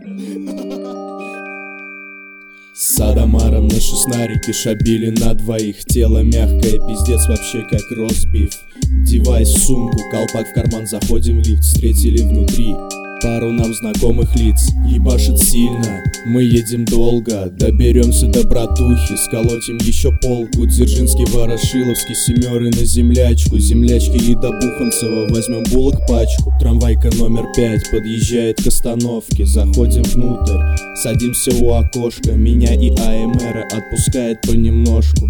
С Адамаром наши снарики шабили на двоих. Тело мягкое, пиздец вообще как ростбиф. Девайс в сумку, колпак в карман, заходим в лифт. Встретили внутри пару нам знакомых лиц. Ебашит сильно, мы едем долго. Доберемся до братухи, сколотим еще полку. Дзержинский, Ворошиловский, семеры на землячку. Землячки и до Буханцева возьмем булок пачку. Трамвайка номер 5 подъезжает к остановке. Заходим внутрь, садимся у окошка. Меня и АМР отпускает понемножку.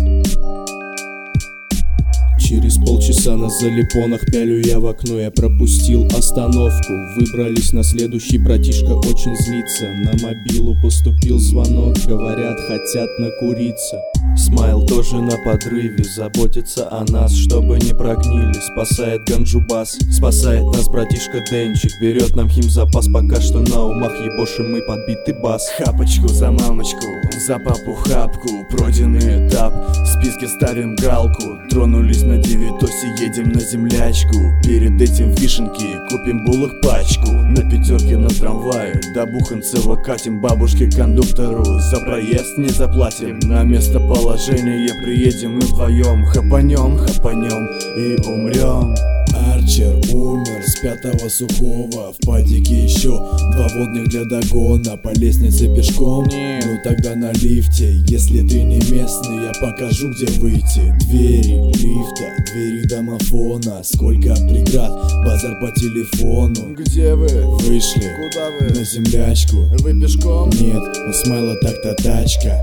Через полчаса на залипонах пялю я в окно. Я пропустил остановку. Выбрались на следующий, братишка очень злится. На мобилу поступил звонок. Говорят, хотят накуриться. Смайл тоже на подрыве, заботится о нас, чтобы не прогнили. Спасает ганджубас, спасает нас братишка Денчик. Берет нам химзапас, пока что на умах ебошим мы подбитый бас. Хапочку за мамочку, за папу хапку. Пройденный этап, в списке ставим галку. Тронулись на девятосе, едем на землячку. Перед этим вишенки, купим булок пачку. На пятерке на трамвае, до Буханцева катим. Бабушке кондуктору за проезд не заплатим. На место положения приедем мы вдвоем. Хапанем, хапанем и умрем. Арчер умер с 5-го сухого. В падике еще 2 водных для догона. По лестнице пешком? Ну тогда на лифте. Если ты не местный, я покажу, где выйти. Двери лифта, двери домофона. Сколько преград, базар по телефону. Где вы? Вышли. Куда вы? На землячку. Вы пешком? Нет, у Смайла так-то тачка.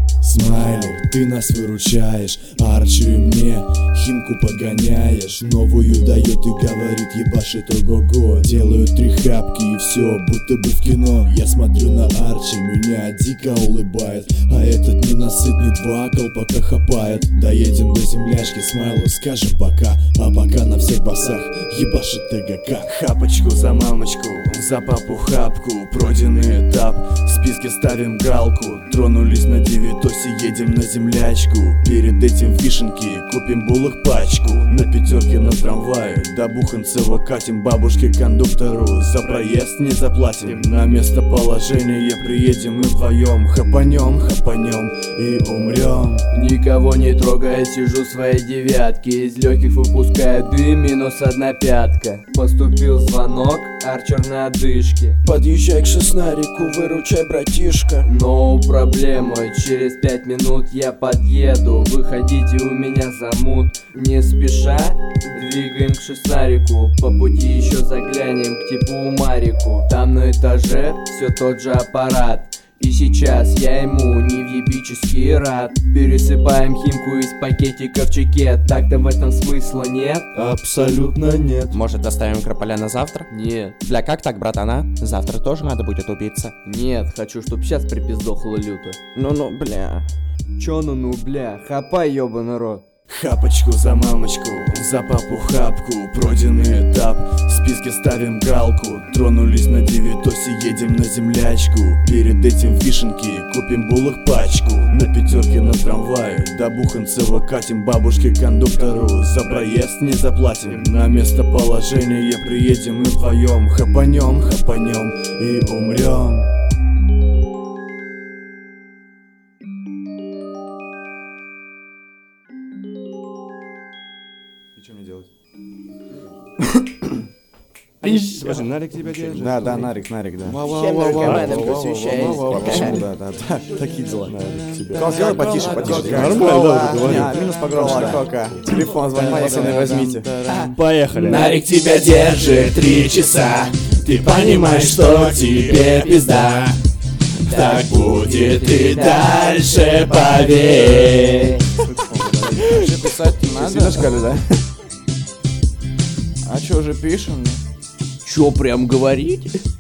Смайлик, ты нас выручаешь. Арчер и мне химку подгоняешь. Новую дает и говорит, ебашит ого-го. Делаю 3 хапки и все, будто бы в кино. Я смотрю на Арчи, меня дико улыбает. А этот ненасытный 2 колпака хапает. Доедем до землячки, Смайлу скажем пока. А пока на всех басах ебашит ТГК. Хапочку за мамочку, за папу хапку. Пройденный этап, в списке ставим галку. Тронулись на девятосе, едем на землячку. Перед этим вишенки, купим булок пачку. На пятерке на трамвае, до Буханцева катим. Бабушке кондуктору за проезд не заплатим. На место положения приедем мы вдвоем. Хапанем, хапанем и умрем. Никого не трогая, сижу в своей девятке. Из легких выпускаю дым, -1 пятка. Поступил звонок, Арчер на одышке. Подъезжай к шестнарику, выручай, братишка. Но проблема, через 5 минут я подъеду. Выходите, у меня замут. Не спеша, двигаем к шестнарику. По пути еще заглянем к типу Марику. Там на этаже все тот же аппарат. И сейчас я ему невъебически рад. Пересыпаем химку из пакетика в чекет. Так-то в этом смысла нет? Абсолютно нет. Может, доставим Крополя на завтра? Нет. Бля, как так, братана? Завтра тоже надо будет убиться. Нет, хочу, чтоб сейчас припиздохло люто. Ну, бля. Чё ну, бля, хапай, ёбаный рот. Хапочку за мамочку, за папу хапку. Пройденный этап, в списке ставим галку. Тронулись на девятосе, едем на землячку. Перед этим вишенки, купим булок пачку. На пятерке на трамвае, до Буханцева катим. Бабушке кондуктору за проезд не заплатим. На место положения приедем мы вдвоем. Хапанем, хапанем и умрем. И что мне делать? Слушай, Нарик тебя держит? Да, Нарик, да. Всем наркоманам посвящаюсь. Да, такие дела. Кол, сделай потише. Нормально, Минус погромче, кока. Телефон звонит, пацаны, возьмите. Поехали. Нарик тебя держит 3 часа. Ты понимаешь, что тебе пизда. Так будет и дальше, поверь. Вообще писать не надо? Сильно шкали, да? А чё, уже пишем? Чё, прям говорить?